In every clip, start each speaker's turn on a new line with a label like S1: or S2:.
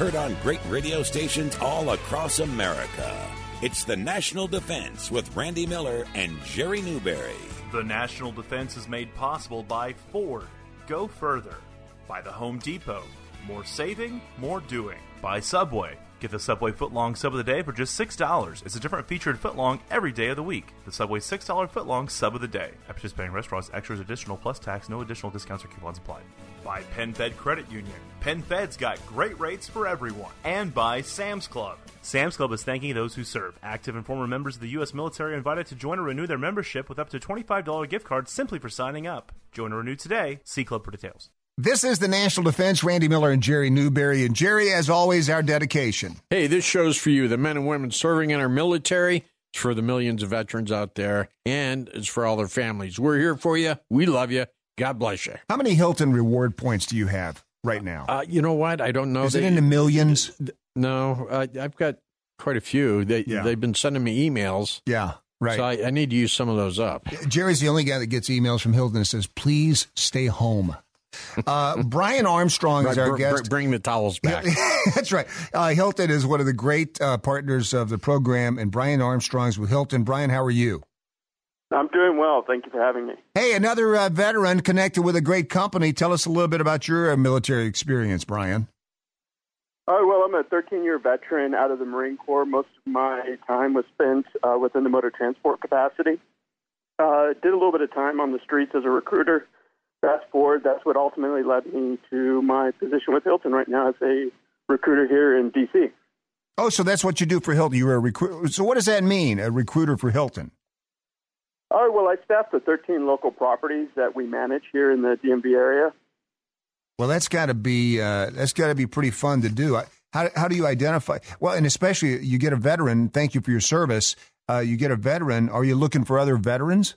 S1: heard on great radio stations all across America. It's the National Defense with Randy Miller and Jerry Newberry.
S2: The National Defense is made possible by Ford, Go Further, by the Home Depot, more saving, more doing, by Subway. Get the Subway footlong sub of the day for just $6. It's a different featured footlong every day of the week. The Subway $6 footlong sub of the day. At participating restaurants, extras additional plus tax, no additional discounts or coupons applied. By PenFed Credit Union. PenFed's got great rates for everyone. And by Sam's Club. Sam's Club is thanking those who serve. Active and former members of the U.S. military are invited to join or renew their membership with up to $25 gift cards simply for signing up. Join or renew today. See Club for details.
S3: This is the National Defense, Randy Miller and Jerry Newberry. And Jerry, as always, our dedication.
S4: Hey, this show's for you, the men and women serving in our military. It's for the millions of veterans out there, and it's for all their families. We're here for you. We love you. God bless you.
S3: How many Hilton reward points do you have right now?
S4: You know what? I don't know.
S3: Is it in the millions?
S4: No, I've got quite a few. They've been sending me emails.
S3: Yeah, right.
S4: So I need to use some of those up.
S3: Jerry's the only guy that gets emails from Hilton that says, please stay home. Brian Armstrong is our guest.
S4: Bring the towels back.
S3: That's right. Hilton is one of the great partners of the program, and Brian Armstrong's with Hilton. Brian, how are you?
S5: I'm doing well. Thank you for having me.
S3: Hey, another veteran connected with a great company. Tell us a little bit about your military experience, Brian.
S5: Oh, well, I'm a 13-year veteran out of the Marine Corps. Most of my time was spent within the motor transport capacity. Did a little bit of time on the streets as a recruiter. Fast forward, that's what ultimately led me to my position with Hilton right now as a recruiter here in D.C.
S3: Oh, so that's what you do for Hilton. You're a recruiter. So what does that mean, a recruiter for Hilton?
S5: Oh, well, I staff the 13 local properties that we manage here in the DMV area.
S3: Well, that's got to be pretty fun to do. How do you identify? Well, and especially you get a veteran. Thank you for your service. You get a veteran. Are you looking for other veterans?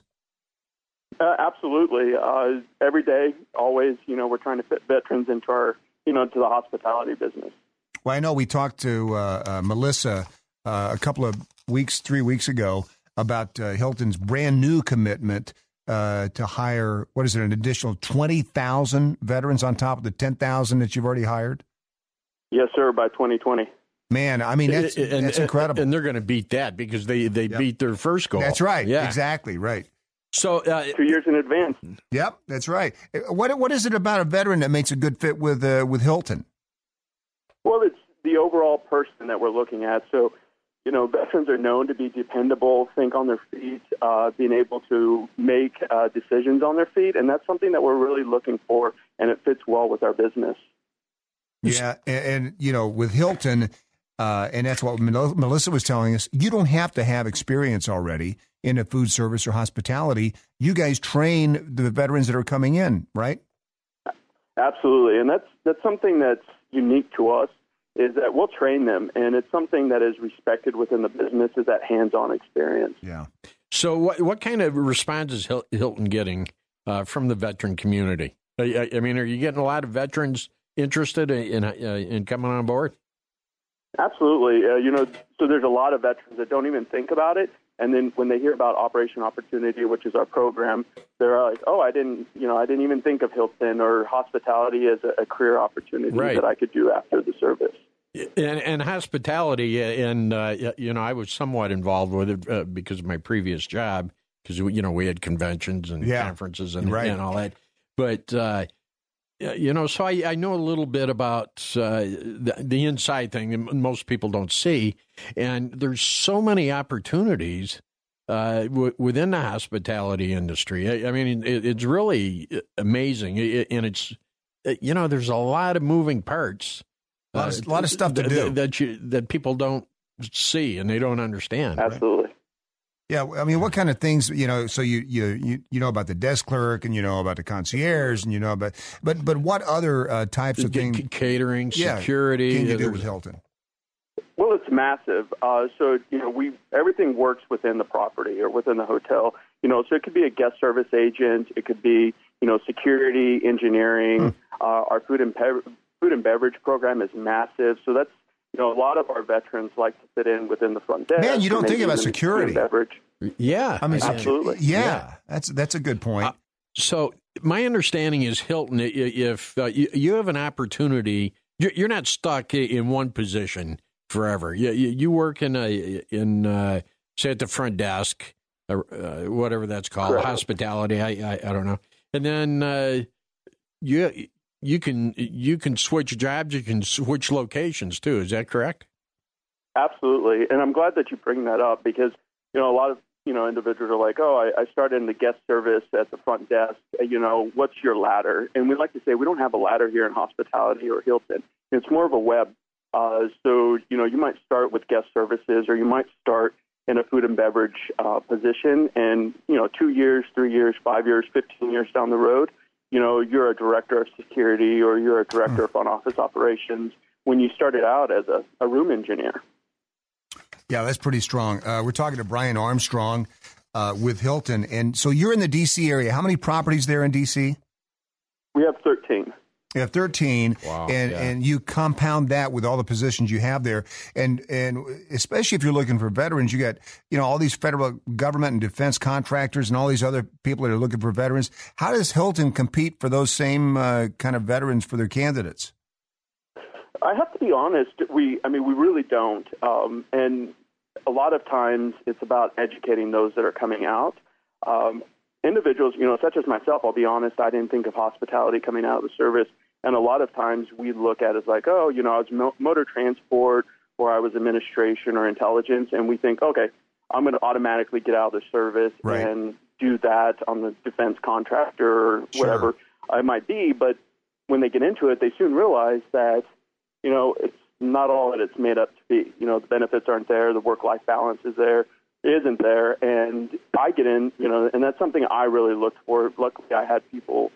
S5: Absolutely. Every day, always, we're trying to fit veterans into our, to the hospitality business.
S3: Well, I know we talked to Melissa a couple of 3 weeks ago about Hilton's brand new commitment to hire, an additional 20,000 veterans on top of the 10,000 that you've already hired?
S5: Yes, sir, by 2020.
S3: Man, I mean, that's incredible.
S4: And they're going to beat that because they beat their first goal.
S3: That's right.
S4: Yeah.
S3: Exactly, right.
S4: So
S5: 2 years in advance.
S3: Yep, that's right. What is it about a veteran that makes a good fit with Hilton?
S5: Well, it's the overall person that we're looking at. So, veterans are known to be dependable, think on their feet, being able to make decisions on their feet, and that's something that we're really looking for, and it fits well with our business.
S3: Yeah, and with Hilton, and that's what Melissa was telling us, you don't have to have experience already in a food service or hospitality. You guys train the veterans that are coming in, right?
S5: Absolutely, and that's something that's unique to us, is that we'll train them, and it's something that is respected within the business, is that hands-on experience.
S3: Yeah.
S4: So what kind of response is Hilton getting from the veteran community? I mean, are you getting a lot of veterans interested in coming on board?
S5: Absolutely. So there's a lot of veterans that don't even think about it. And then when they hear about Operation Opportunity, which is our program, they're like, "Oh, I didn't even think of Hilton or hospitality as a career opportunity that I could do after the service."
S4: And hospitality, and I was somewhat involved with it because of my previous job, because we had conventions and conferences and all that. But so I know a little bit about the inside thing that most people don't see, and there's so many opportunities within the hospitality industry. I mean, it's really amazing, and it's there's a lot of moving parts,
S3: a lot of stuff to do
S4: that people don't see and they don't understand.
S5: Absolutely.
S3: Right? Yeah, I mean, what kind of things, so you know about the desk clerk, and you know about the concierge, and you know about, but what other types of things?
S4: Catering, security.
S3: Can you do with Hilton?
S5: Well, it's massive. So, everything works within the property or within the hotel. So it could be a guest service agent. It could be, security, engineering. Our food and beverage program is massive. So that's, a lot of our veterans like to fit in within the front desk.
S3: Man, you don't think about security.
S5: Beverage.
S4: Yeah.
S3: I mean,
S5: absolutely.
S3: Yeah. That's a good point.
S4: So my understanding is, Hilton, if you have an opportunity You're not stuck in one position forever. You work in say at the front desk, whatever that's called,
S5: correct.
S4: Hospitality. I don't know, and then you can switch jobs. You can switch locations too. Is that correct?
S5: Absolutely, and I'm glad that you bring that up because a lot of individuals are like, oh, I started in the guest service at the front desk. What's your ladder? And we like to say we don't have a ladder here in hospitality or Hilton. It's more of a web. So you might start with guest services, or you might start in a food and beverage position, and 2 years, 3 years, 5 years, 15 years down the road, you're a director of security or you're a director of front office operations when you started out as a room engineer.
S3: Yeah, that's pretty strong. We're talking to Brian Armstrong with Hilton. And so you're in the D.C. area. How many properties there in D.C.?
S5: We have 13.
S3: You have 13,
S4: wow,
S3: and you compound that with all the positions you have there. And especially if you're looking for veterans, you got, all these federal government and defense contractors and all these other people that are looking for veterans. How does Hilton compete for those same kind of veterans for their candidates?
S5: I have to be honest, we really don't. And a lot of times it's about educating those that are coming out. Individuals, such as myself, I'll be honest, I didn't think of hospitality coming out of the service. And a lot of times we look at it as like, oh, I was motor transport, or I was administration or intelligence. And we think, okay, I'm going to automatically get out of the service and do that on the defense contractor or whatever I might be. But when they get into it, they soon realize that, it's not all that it's made up to be. The benefits aren't there. The work-life balance isn't there. And I get in, and that's something I really looked for. Luckily, I had people,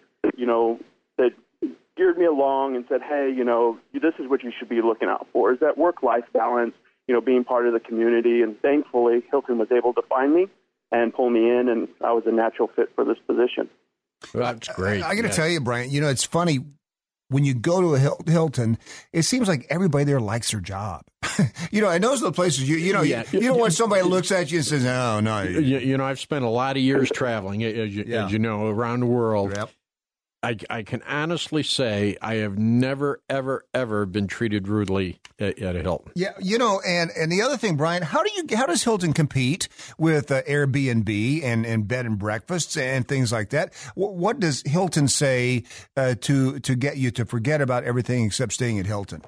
S5: that geared me along and said, hey, this is what you should be looking out for, is that work-life balance, being part of the community. And thankfully, Hilton was able to find me and pull me in, and I was a natural fit for this position.
S4: Well, that's great.
S3: I got to tell you, Brian, it's funny. When you go to a Hilton, it seems like everybody there likes their job. And those are the places you don't want somebody that looks at you and says, "Oh no."
S4: I've spent a lot of years traveling, as you know, around the world. Yep. I can honestly say I have never, ever, ever been treated rudely at a Hilton.
S3: Yeah, and the other thing, Brian, how does Hilton compete with Airbnb and bed and breakfasts and things like that? What does Hilton say to get you to forget about everything except staying at Hilton?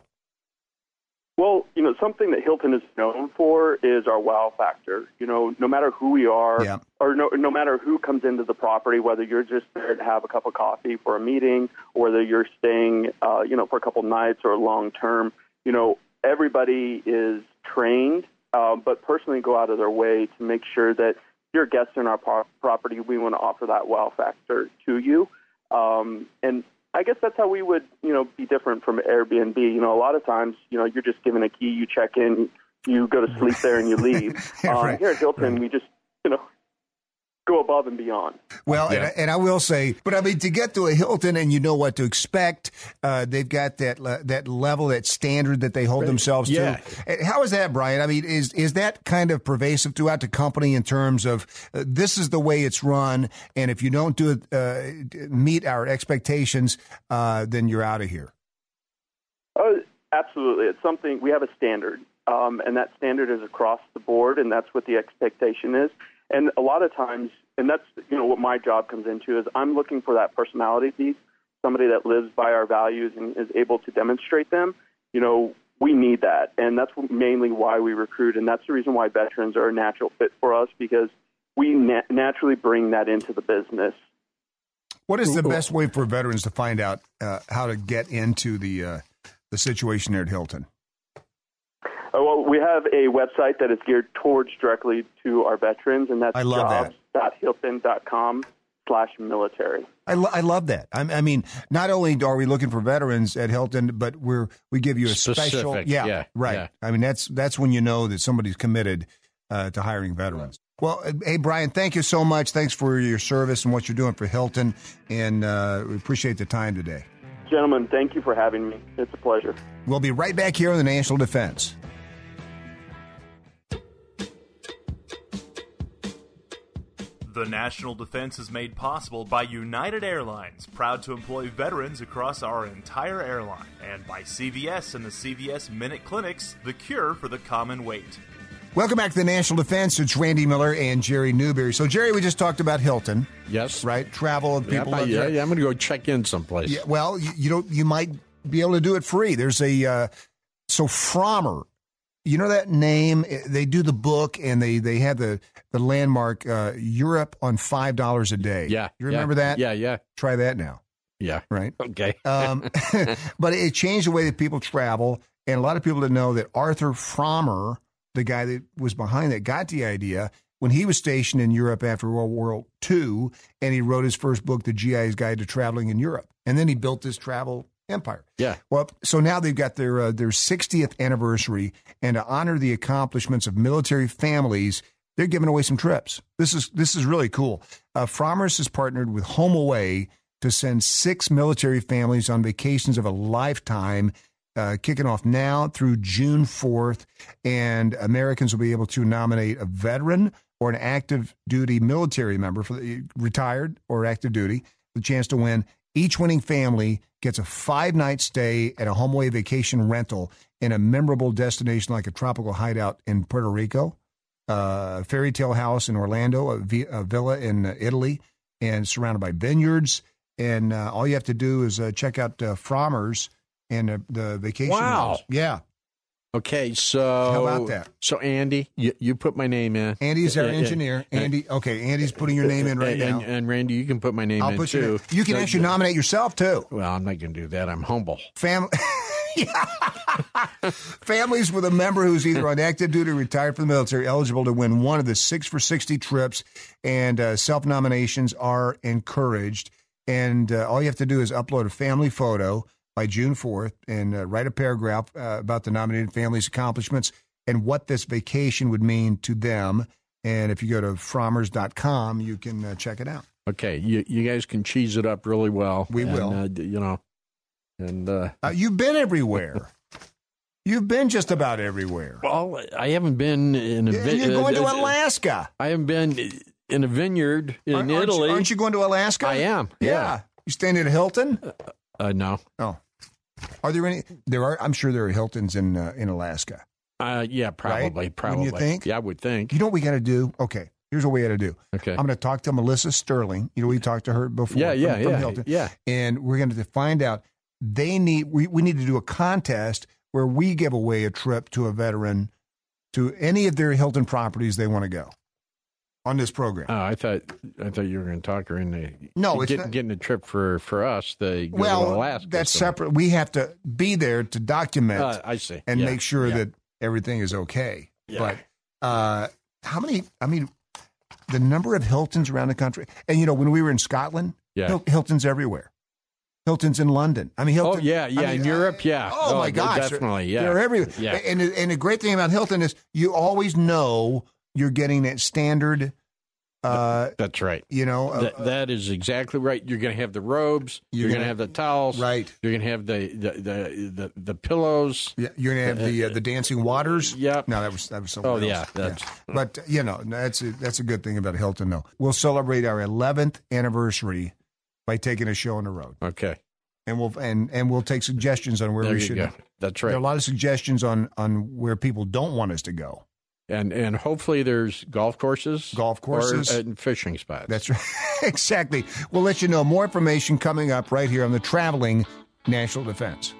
S5: Well, something that Hilton is known for is our wow factor. No matter who we are, or no matter who comes into the property, whether you're just there to have a cup of coffee for a meeting, or whether you're staying, for a couple nights or long term, everybody is trained, but personally go out of their way to make sure that you're a guest in our property. We want to offer that wow factor to you, and I guess that's how we would, be different from Airbnb. A lot of times, you're just given a key, you check in, you go to sleep there, and you leave. Here at Hilton, we just, go above and beyond.
S3: Well, and I will say, but to get to a Hilton and you know what to expect, they've got that level, that standard that they hold themselves to. How is that, Brian? Is that kind of pervasive throughout the company in terms of this is the way it's run, and if you don't do it, meet our expectations, then you're out of here?
S5: Oh, absolutely. It's something, we have a standard, and that standard is across the board, and that's what the expectation is. And a lot of times, and that's, what my job comes into, is I'm looking for that personality piece, somebody that lives by our values and is able to demonstrate them. We need that. And that's mainly why we recruit. And that's the reason why veterans are a natural fit for us, because we naturally bring that into the business.
S3: What is the best way for veterans to find out how to get into the situation there at Hilton?
S5: Well, we have a website that is geared towards directly to our veterans, and that's jobs.hilton.com/military.
S3: I love that. Not only are we looking for veterans at Hilton, but we give you a special. Yeah, right. Yeah. That's when you know that somebody's committed to hiring veterans. Well, hey, Brian, thank you so much. Thanks for your service and what you're doing for Hilton, and we appreciate the time today.
S5: Gentlemen, thank you for having me. It's a pleasure.
S3: We'll be right back here on the National Defense.
S2: The The national defense is made possible by United Airlines, proud to employ veterans across our entire airline, and by CVS and the CVS Minute Clinics, the cure for the common weight.
S3: Welcome back to the National Defense. It's Randy Miller and Jerry Newberry. So, Jerry, we just talked about Hilton.
S4: Yes.
S3: Right? Travel and people.
S4: I'm going to go check in someplace.
S3: Yeah, well, you might be able to do it free. There's so Frommer. You know that name? They do the book, and they have the landmark Europe on $5 a day.
S4: Yeah.
S3: You remember that?
S4: Yeah.
S3: Try that now.
S4: Yeah.
S3: Right?
S4: Okay.
S3: But it changed the way that people travel, and a lot of people didn't know that Arthur Frommer, the guy that was behind that, got the idea when he was stationed in Europe after World War II, and he wrote his first book, The GI's Guide to Traveling in Europe. And then he built this travel empire.
S4: Yeah.
S3: Well, so now they've got their 60th anniversary, and to honor the accomplishments of military families, they're giving away some trips. This is really cool. Frommer's has partnered with HomeAway to send 6 military families on vacations of a lifetime, kicking off now through June 4th, and Americans will be able to nominate a veteran or an active duty military member, for the retired or active duty, the chance to win. Each winning family gets a 5-night stay at a HomeAway vacation rental in a memorable destination like a tropical hideout in Puerto Rico, a fairy tale house in Orlando, a villa in Italy, and surrounded by vineyards. And all you have to do is check out Frommer's and the vacation.
S4: Wow.
S3: House. Yeah.
S4: Okay, so
S3: how about that?
S4: So Andy, you put my name in.
S3: Andy's our engineer. Andy, okay, Andy's putting your name in right now.
S4: And Randy, you can put my name in
S3: put
S4: too.
S3: You can actually nominate yourself too.
S4: Well, I'm not going to do that. I'm humble.
S3: Families with a member who's either on active duty or retired from the military eligible to win one of the 6 for 60 trips, and self-nominations are encouraged. And all you have to do is upload a family photo by June 4th and write a paragraph about the nominated family's accomplishments and what this vacation would mean to them. And if you go to frommers.com, you can check it out.
S4: Okay, you guys can cheese it up really well.
S3: We will. You've been everywhere. You've been just about everywhere.
S4: Well, I haven't been in a vineyard.
S3: You're going to Alaska.
S4: I haven't been in a vineyard in Italy.
S3: Aren't you going to Alaska?
S4: I am. Yeah.
S3: You staying at a Hilton?
S4: No.
S3: Oh. Are there any? There are. I'm sure there are Hiltons in Alaska.
S4: Yeah, probably.
S3: Right?
S4: Probably.
S3: Wouldn't you think?
S4: Yeah, I would think.
S3: You know what we got to do? Okay. Here's what we got to do.
S4: Okay.
S3: I'm going to talk to Melissa Sterling. You know, we talked to her before.
S4: From
S3: Hilton.
S4: Yeah.
S3: And we're going to find out. We need to do a contest where we give away a trip to a veteran to any of their Hilton properties they want to go on this program.
S4: Oh, I thought you were going to talk her into getting a trip for us to go to Alaska.
S3: That's separate. We have to be there to document.
S4: I see.
S3: And make sure that everything is okay.
S4: Yeah.
S3: But how many? I mean, the number of Hiltons around the country. And when we were in Scotland, Hiltons everywhere. Hilton's in London. I mean, Hilton.
S4: Oh, yeah. In Europe, yeah.
S3: Oh, my gosh.
S4: Definitely, yeah.
S3: They're everywhere.
S4: Yeah.
S3: And the great thing about Hilton is you always know you're getting that standard.
S4: That's right. That is exactly right. You're going to have the robes. You're going to have the towels.
S3: Right.
S4: You're going to have the pillows.
S3: Yeah. You're going to have the dancing waters.
S4: Yep.
S3: No, that was something
S4: else.
S3: Yeah.
S4: That's.
S3: But that's a good thing about Hilton, though. We'll celebrate our 11th anniversary by taking a show on the road.
S4: Okay.
S3: And we'll take suggestions on where we should go.
S4: That's right.
S3: There are a lot of suggestions on where people don't want us to go.
S4: And hopefully there's golf courses. And fishing spots.
S3: That's right. Exactly. We'll let you know more information coming up right here on the Traveling National Defense.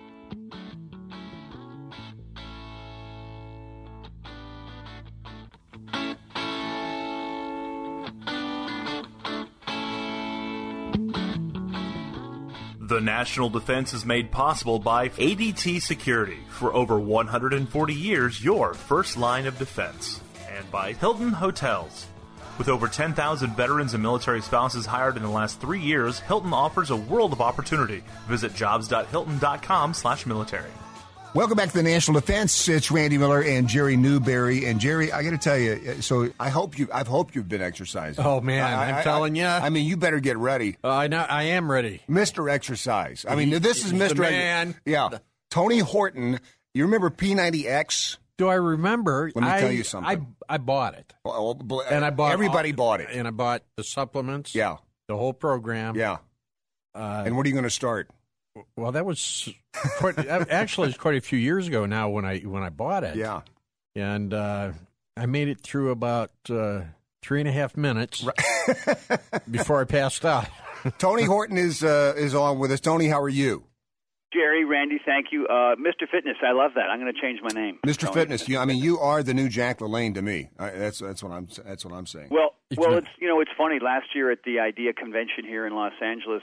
S2: The National Defense is made possible by ADT Security. For over 140 years, your first line of defense. And by Hilton Hotels. With over 10,000 veterans and military spouses hired in the last 3 years, Hilton offers a world of opportunity. Visit jobs.hilton.com/military.
S3: Welcome back to the National Defense. It's Randy Miller and Jerry Newberry. And Jerry, I got to tell you, so I've hoped you've been exercising.
S4: Oh man, I'm telling you.
S3: I mean, you better get ready.
S4: I know, I am ready,
S3: Mr. Exercise. I mean, this is Mr.
S4: Man.
S3: Yeah, Tony Horton. You remember P90X?
S4: Do I remember?
S3: Let me tell you something.
S4: I bought it.
S3: And everybody bought it.
S4: And I bought the supplements.
S3: Yeah.
S4: The whole program.
S3: Yeah. And what are you going to start?
S4: Well, that was it's quite a few years ago now when I bought it.
S3: Yeah.
S4: And I made it through about 3.5 minutes before I passed out.
S3: Tony Horton is on with us. Tony, how are you?
S6: Jerry, Randy, thank you. Mr. Fitness, I love that. I'm going to change my name.
S3: Mr.
S6: Tony.
S3: Fitness, you are the new Jack LaLanne to me. That's what I'm saying.
S6: Well, it's funny. Last year at the IDEA convention here in Los Angeles,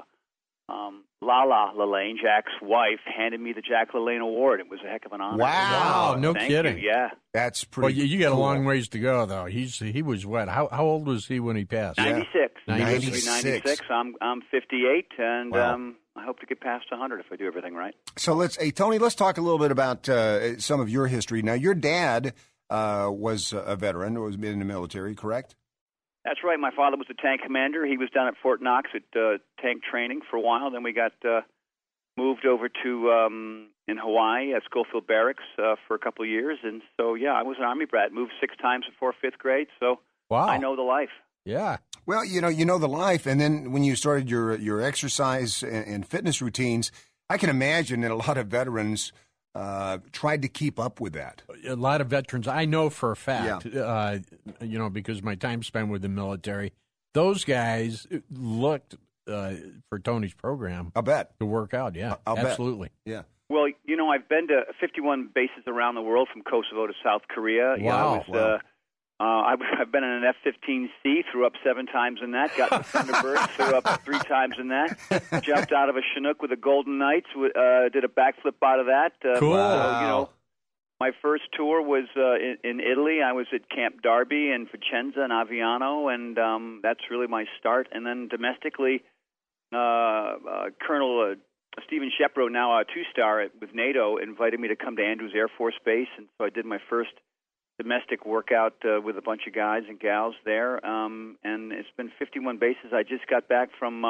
S6: Lala LaLanne, Jack's wife, handed me the Jack LaLanne Award. It was a heck of an honor.
S3: Wow,
S4: no
S6: Thank
S4: kidding.
S6: You. Yeah,
S3: that's pretty.
S4: Well, you got
S3: cool.
S4: a long ways to go, though. He was what? How old was he when he passed?
S6: 96.
S3: 96.
S6: I'm 58, and
S3: wow.
S6: I hope to get past 100 if I do everything right.
S3: So Tony, let's talk a little bit about some of your history. Now, your dad was a veteran, was in the military, correct?
S6: That's right. My father was a tank commander. He was down at Fort Knox at tank training for a while. Then we got moved over to in Hawaii at Schofield Barracks for a couple of years. And so, yeah, I was an Army brat. Moved 6 times before 5th grade. So
S4: wow.
S6: I know the life.
S4: Yeah.
S3: Well, you know the life. And then when you started your exercise and fitness routines, I can imagine that a lot of veterans tried to keep up with that.
S4: A lot of veterans, I know for a fact, because my time spent with the military, those guys looked for Tony's program.
S3: I'll bet.
S4: To work out, yeah.
S3: I'll
S4: absolutely.
S3: Bet. Yeah.
S6: Well, I've been to 51 bases around the world from Kosovo to South Korea.
S4: Wow.
S6: I've been in an F-15C, threw up 7 times in that, got in the Thunderbird, threw up 3 times in that, jumped out of a Chinook with the Golden Knights, did a backflip out of that.
S4: Cool.
S6: So, my first tour was in Italy. I was at Camp Darby and Vicenza and Aviano, and that's really my start. And then domestically, Colonel Stephen Shepro, now a 2-star with NATO, invited me to come to Andrews Air Force Base, and so I did my first domestic workout with a bunch of guys and gals there, and it's been 51 bases. I just got back from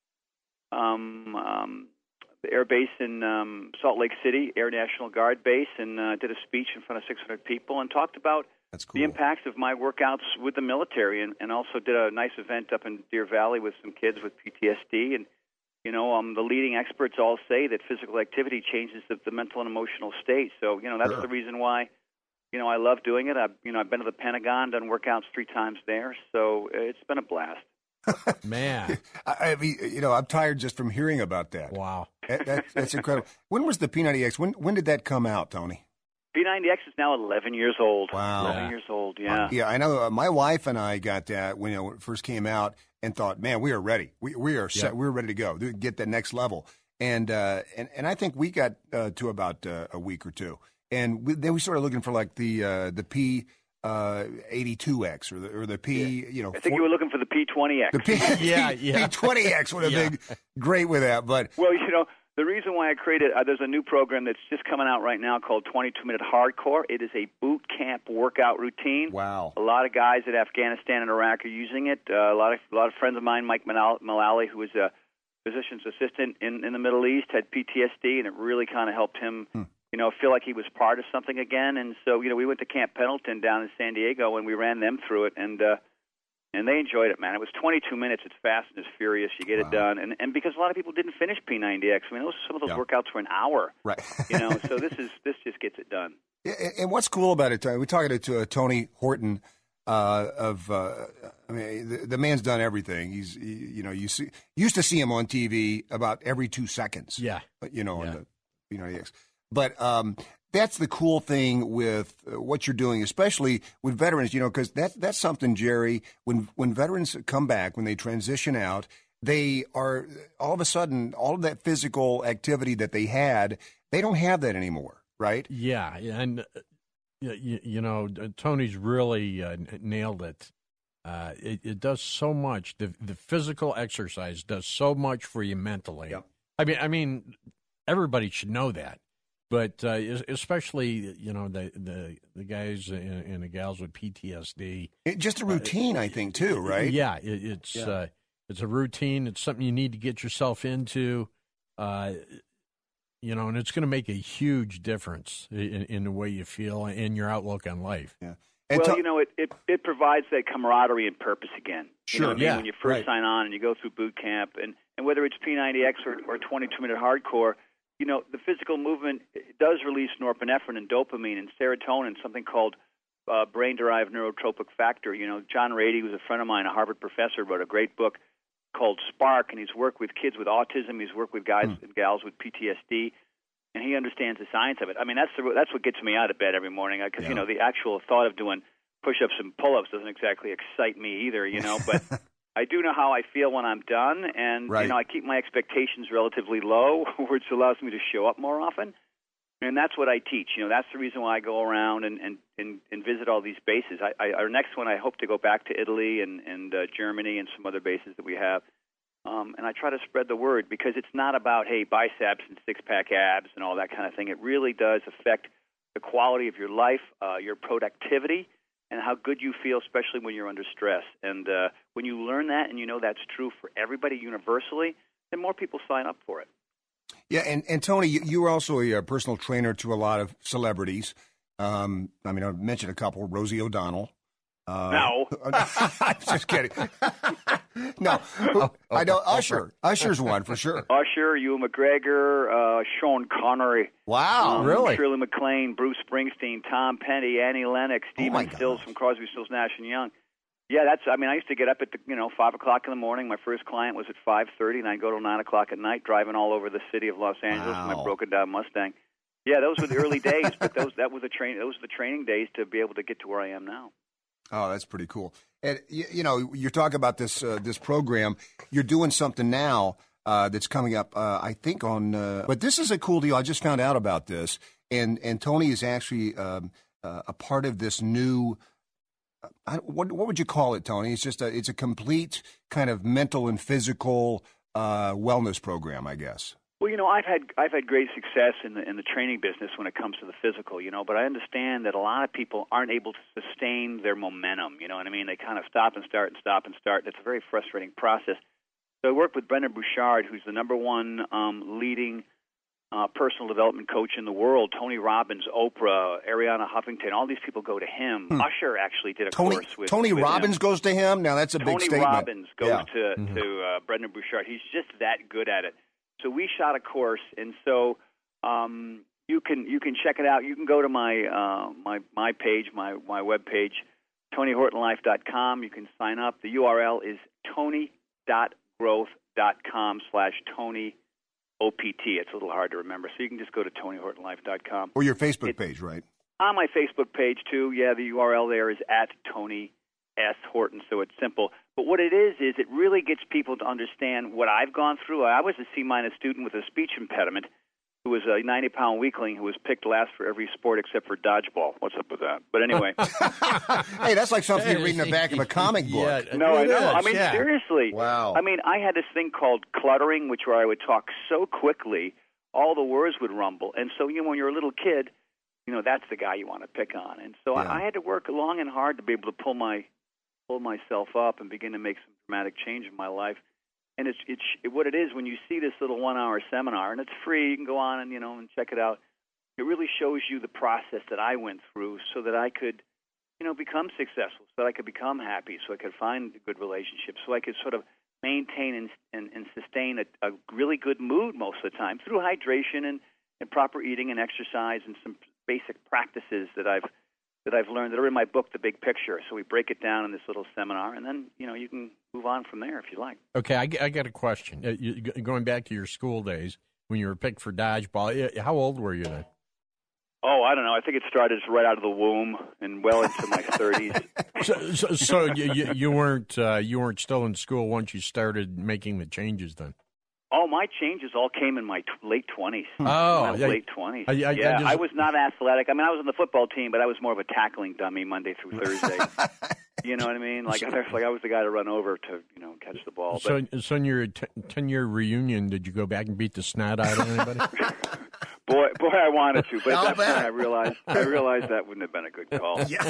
S6: the Air Base in Salt Lake City, Air National Guard Base, and did a speech in front of 600 people and talked about the impacts of my workouts with the military, and also did a nice event up in Deer Valley with some kids with PTSD. And the leading experts all say that physical activity changes the mental and emotional state. So that's the reason why I love doing it. I've been to the Pentagon, done workouts 3 times there, so it's been a blast.
S3: Man, I mean, I'm tired just from hearing about that.
S4: Wow,
S3: that's incredible. When was the P90X? When did that come out, Tony?
S6: P90X is now 11 years old.
S3: Wow,
S6: 11 years old. Yeah,
S3: yeah. I know. My wife and I got that when it first came out, and thought, man, we are ready. We are set. We're ready to go. Get that next level. And I think we got to about a week or 2. And then we started looking for like the P82X or the P.
S6: I think you were looking for the P20X.
S3: The P20X would have been great with that. But
S6: well, the reason why I created there's a new program that's just coming out right now called 22-Minute Hardcore. It is a boot camp workout routine.
S3: Wow!
S6: A lot of guys at Afghanistan and Iraq are using it. A lot of friends of mine, Mike Mullally, who was a physician's assistant in the Middle East, had PTSD, and it really kind of helped him. Feel like he was part of something again. And so, we went to Camp Pendleton down in San Diego, and we ran them through it, and they enjoyed it, man. It was 22 minutes. It's fast and it's furious. You get it done. And because a lot of people didn't finish P90X, some of those workouts were an hour.
S3: Right.
S6: So this just gets it done.
S3: Yeah, and what's cool about it, we're talking to Tony Horton the man's done everything. He's, used to see him on TV about every 2 seconds.
S4: Yeah.
S3: On the P90X. But that's the cool thing with what you're doing, especially with veterans, because that's something, Jerry, when veterans come back, when they transition out, they are all of a sudden, all of that physical activity that they had, they don't have that anymore, right?
S4: Yeah. And, Tony's really nailed it. It does so much. The physical exercise does so much for you mentally.
S3: Yep.
S4: I mean, everybody should know that. But especially, the guys and the gals with PTSD.
S3: Just a routine, I think, too, right?
S4: Yeah, it's a routine. It's something you need to get yourself into. and it's going to make a huge difference in the way you feel and your outlook on life.
S3: Yeah.
S6: Well, it provides that camaraderie and purpose again.
S3: Sure.
S6: When you first sign on and you go through boot camp, and whether it's P90X or 22-minute hardcore, the physical movement does release norepinephrine and dopamine and serotonin, something called brain-derived neurotropic factor. John Rady, who's a friend of mine, a Harvard professor, wrote a great book called Spark, and he's worked with kids with autism. He's worked with guys and gals with PTSD, and he understands the science of it. I mean, that's what gets me out of bed every morning, because the actual thought of doing push-ups and pull-ups doesn't exactly excite me either. But I do know how I feel when I'm done, and I keep my expectations relatively low, which allows me to show up more often. And that's what I teach. That's the reason why I go around and visit all these bases. Our next one, I hope to go back to Italy and Germany and some other bases that we have. And I try to spread the word, because it's not about, hey, biceps and six-pack abs and all that kind of thing. It really does affect the quality of your life, your productivity, and how good you feel, especially when you're under stress. And when you learn that and that's true for everybody universally, then more people sign up for it.
S3: Yeah, and Tony, you were also a personal trainer to a lot of celebrities. I've mentioned a couple, Rosie O'Donnell.
S6: No.
S3: I'm just kidding. No. I know Usher. Usher's one for sure.
S6: Usher, Ewan McGregor, Sean Connery.
S3: Wow, really?
S6: Shirley MacLaine, Bruce Springsteen, Tom Petty, Annie Lennox, Stephen Stills from Crosby, Stills, Nash & Young. Yeah, I used to get up at 5 o'clock in the morning. My first client was at 5:30, and I'd go till 9 o'clock at night, driving all over the city of Los Angeles in my broken down Mustang. Yeah, those were the early days, but those were the training days to be able to get to where I am now.
S3: Oh, that's pretty cool. And you're talking about this program. You're doing something now that's coming up. I think on. But this is a cool deal. I just found out about this, and Tony is actually a part of this new. What would you call it, Tony? It's a complete kind of mental and physical wellness program, I guess.
S6: Well, I've had great success in the training business when it comes to the physical, but I understand that a lot of people aren't able to sustain their momentum. You know what I mean? They kind of stop and start and stop and start. It's a very frustrating process. So I work with Brendon Burchard, who's the number one leading personal development coach in the world. Tony Robbins, Oprah, Arianna Huffington, all these people go to him. Usher actually did a course with
S3: Tony Robbins
S6: him.
S3: Goes to him? Now that's a big statement.
S6: Tony Robbins goes to Brendon Burchard. He's just that good at it. So we shot a course, and so you can check it out. You can go to my my page, my web page, TonyHortonLife.com. You can sign up. The URL is tony.growth.com/TonyOPT. It's a little hard to remember, so you can just go to TonyHortonLife.com.
S3: Or your Facebook page, right?
S6: On my Facebook page, too. Yeah, the URL there is @Tony S. Horton, so it's simple. But what it is it really gets people to understand what I've gone through. I was a C- student with a speech impediment who was a 90-pound weakling who was picked last for every sport except for dodgeball. What's up with that? But anyway.
S3: Hey, that's like something you read in the back of a comic book.
S6: Yeah, no, I know. I mean, seriously.
S3: Wow.
S6: I mean, I had this thing called cluttering, where I would talk so quickly, all the words would rumble. And so, when you're a little kid, that's the guy you want to pick on. And so I had to work long and hard to be able to pull myself up and begin to make some dramatic change in my life. And it's what it is when you see this little 1-hour seminar, and it's free. You can go on and and check it out. It really shows you the process that I went through, so that I could, become successful, so that I could become happy, so I could find a good relationship, so I could sort of maintain and sustain a really good mood most of the time through hydration and proper eating and exercise and some basic practices that I've learned that are in my book, The Big Picture. So we break it down in this little seminar, and then, you can move on from there if you like.
S4: Okay, I got a question. Going back to your school days, when you were picked for dodgeball, how old were you then?
S6: Oh, I don't know. I think it started right out of the womb and well into my 30s.
S4: So you weren't still in school once you started making the changes then?
S6: Oh, my changes all came in my late 20s.
S4: Oh,
S6: late 20s. I was not athletic. I mean, I was on the football team, but I was more of a tackling dummy Monday through Thursday. You know what I mean? Like I was the guy to run over to catch the ball.
S4: So in your 10-year reunion, did you go back and beat the snot out of anybody?
S6: Boy, I wanted to, but at that point I realized that wouldn't have been a good call. Yeah,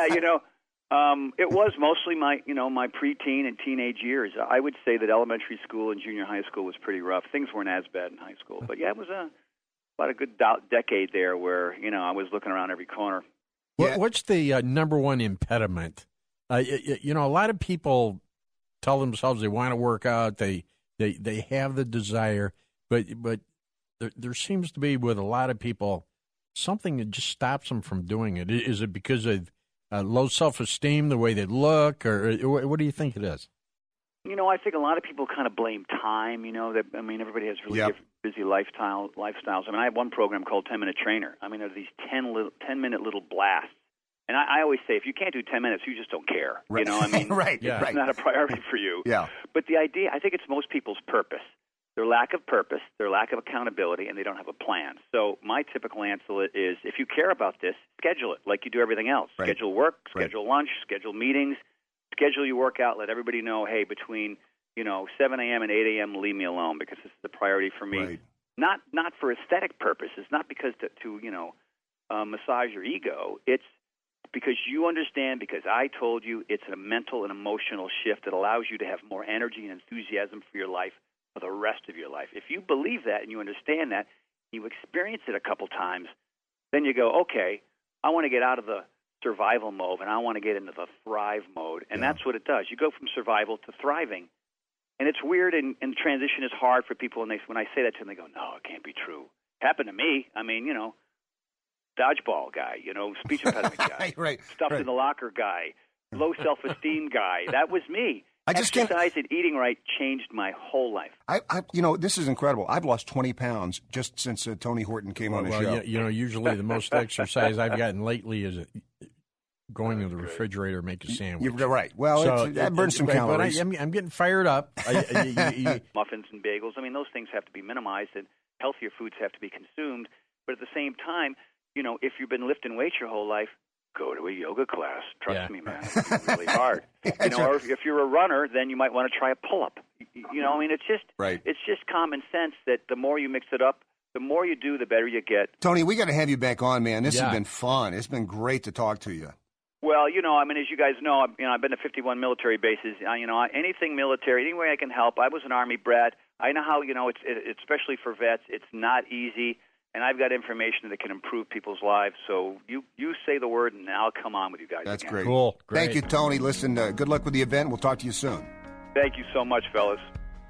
S6: it was mostly my preteen and teenage years. I would say that elementary school and junior high school was pretty rough. Things weren't as bad in high school, but yeah, it was about a good decade there where, I was looking around every corner.
S4: What's the number one impediment? A lot of people tell themselves they want to work out, they have the desire, but there seems to be with a lot of people something that just stops them from doing it. Is it because of low self-esteem, the way they look, or what do you think it is?
S6: I think a lot of people kind of blame time. Everybody has really different busy lifestyles. I have one program called 10-Minute Trainer. There's these 10-minute little blasts. And I always say, if you can't do 10 minutes, you just don't care.
S3: Right.
S6: Right.
S3: Yeah.
S6: It's not a priority for you.
S3: Yeah.
S6: But the idea, I think it's most people's purpose. Their lack of purpose, their lack of accountability, and they don't have a plan. So my typical answer is, if you care about this, schedule it like you do everything else. Right. Schedule work, schedule lunch, schedule meetings, schedule your workout. Let everybody know, hey, between 7 a.m. and 8 a.m., leave me alone because this is the priority for me.
S3: Right.
S6: Not for aesthetic purposes, not because to massage your ego. It's because you understand, because I told you, it's a mental and emotional shift that allows you to have more energy and enthusiasm for your life for the rest of your life. If you believe that and you understand that, you experience it a couple times, then you go, okay, I want to get out of the survival mode and I want to get into the thrive mode. And that's what it does. You go from survival to thriving. And it's weird, and transition is hard for people. And when I say that to them, they go, no, it can't be true. Happened to me. Dodgeball guy, speech impediment guy, stuffed in the locker guy, low self-esteem guy. That was me. Exercise and eating right changed my whole life.
S3: This is incredible. I've lost 20 pounds just since Tony Horton came on the show.
S4: Usually the most exercise I've gotten lately is going to the refrigerator to make a sandwich.
S3: You're right. Well, that burns some calories.
S4: But I'm getting fired up.
S6: Muffins and bagels, those things have to be minimized, and healthier foods have to be consumed. But at the same time, if you've been lifting weights your whole life, go to a yoga class. Trust me, man. It's really hard. Or if you're a runner, then you might want to try a pull-up. It's just common sense that the more you mix it up, the more you do, the better you get.
S3: Tony, we got to have you back on, man. This has been fun. It's been great to talk to you.
S6: Well, as you guys know, I've been to 51 military bases. Anything military, any way I can help. I was an Army brat. I know how, it's especially for vets, it's not easy. And I've got information that can improve people's lives. So you say the word, and I'll come on with you guys.
S3: That's
S6: again.
S3: great.
S4: Cool. Great.
S3: Thank you, Tony. Listen, good luck with the event. We'll talk to you soon.
S6: Thank you so much, fellas.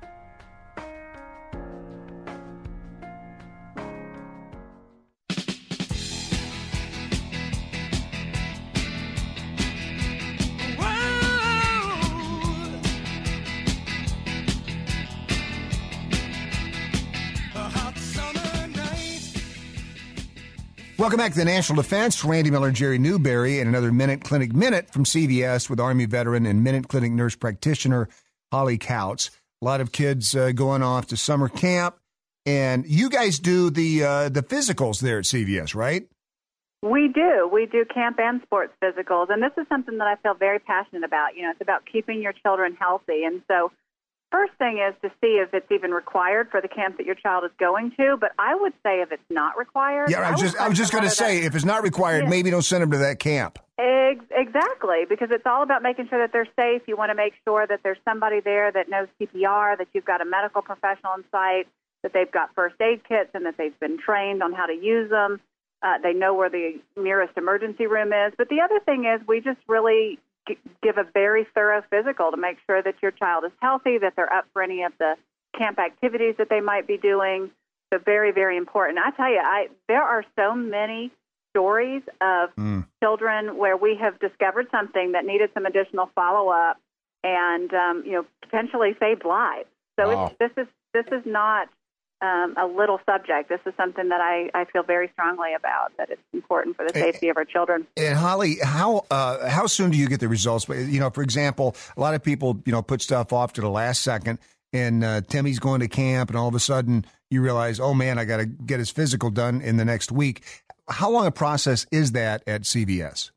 S3: Welcome back to the National Defense. Randy Miller, Jerry Newberry, and another Minute Clinic Minute from CVS with Army veteran and Minute Clinic nurse practitioner Holly Couts. A lot of kids going off to summer camp, and you guys do the physicals there at CVS, right?
S7: We do. We do camp and sports physicals, and this is something that I feel very passionate about. It's about keeping your children healthy, and so first thing is to see if it's even required for the camp that your child is going to, but I would say if it's not required.
S3: Yeah, I was just going to say, if it's not required, maybe don't send them to that camp.
S7: Exactly, because it's all about making sure that they're safe. You want to make sure that there's somebody there that knows CPR, that you've got a medical professional on site, that they've got first aid kits, and that they've been trained on how to use them. They know where the nearest emergency room is. But the other thing is we just really give a very thorough physical to make sure that your child is healthy, that they're up for any of the camp activities that they might be doing. So very, very important. I tell you, there are so many stories of children where we have discovered something that needed some additional follow-up and, potentially saved lives. So this is not a little subject. This is something that I feel very strongly about, that it's important for the safety of our children.
S3: And Holly, how soon do you get the results? For example, a lot of people, put stuff off to the last second, and Timmy's going to camp, and all of a sudden you realize, oh man, I got to get his physical done in the next week. How long a process is that at CVS?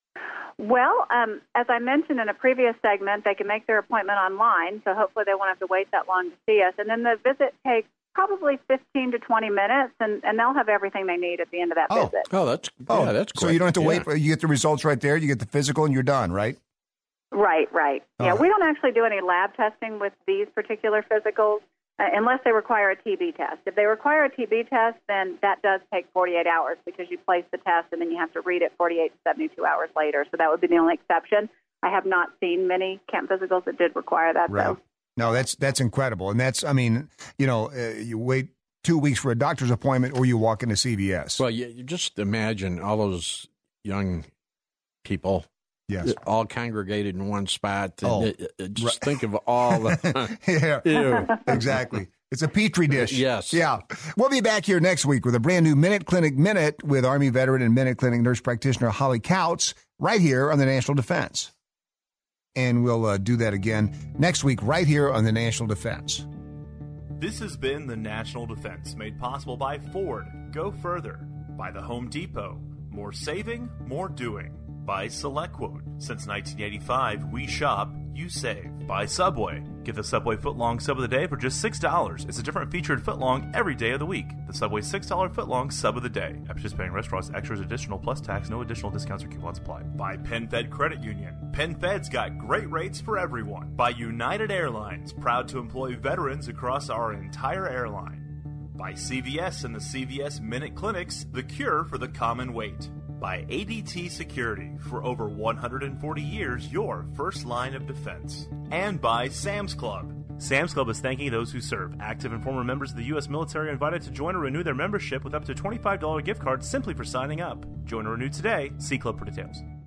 S7: Well, as I mentioned in a previous segment, they can make their appointment online, so hopefully they won't have to wait that long to see us. And then the visit takes probably 15 to 20 minutes, and they'll have everything they need at the end of that visit.
S4: That's quick.
S3: So you don't have to wait. You get the results right there. You get the physical, and you're done, right?
S7: Right. Yeah, we don't actually do any lab testing with these particular physicals. unless they require a TB test. If they require a TB test, then that does take 48 hours because you place the test and then you have to read it 48 to 72 hours later. So that would be the only exception. I have not seen many camp physicals that did require that,
S3: right.
S7: though.
S3: No, that's incredible. And that's, I mean, you wait 2 weeks for a doctor's appointment or you walk into CVS.
S4: Well, you just imagine all those young people.
S3: Yes.
S4: All congregated in one spot. Just think of all the...
S3: Yeah, ew. Exactly. It's a petri dish.
S4: Yes.
S3: Yeah. We'll be back here next week with a brand new Minute Clinic Minute with Army veteran and Minute Clinic nurse practitioner Holly Kautz right here on the National Defense. And we'll do that again next week right here on the National Defense.
S2: This has been the National Defense, made possible by Ford. Go further. By the Home Depot. More saving, more doing. By SelectQuote. Since 1985, we shop, you save. By Subway. Get the Subway Footlong Sub of the Day for just $6. It's a different featured footlong every day of the week. The Subway $6 footlong Sub of the Day. At participating restaurants, extras additional plus tax, no additional discounts or coupons apply. By PenFed Credit Union. PenFed's got great rates for everyone. By United Airlines. Proud to employ veterans across our entire airline. By CVS and the CVS Minute Clinics, the cure for the common wait. By ADT Security, for over 140 years, your first line of defense. And by Sam's Club. Sam's Club is thanking those who serve. Active and former members of the U.S. military are invited to join or renew their membership with up to $25 gift cards simply for signing up. Join or renew today. See Club for details.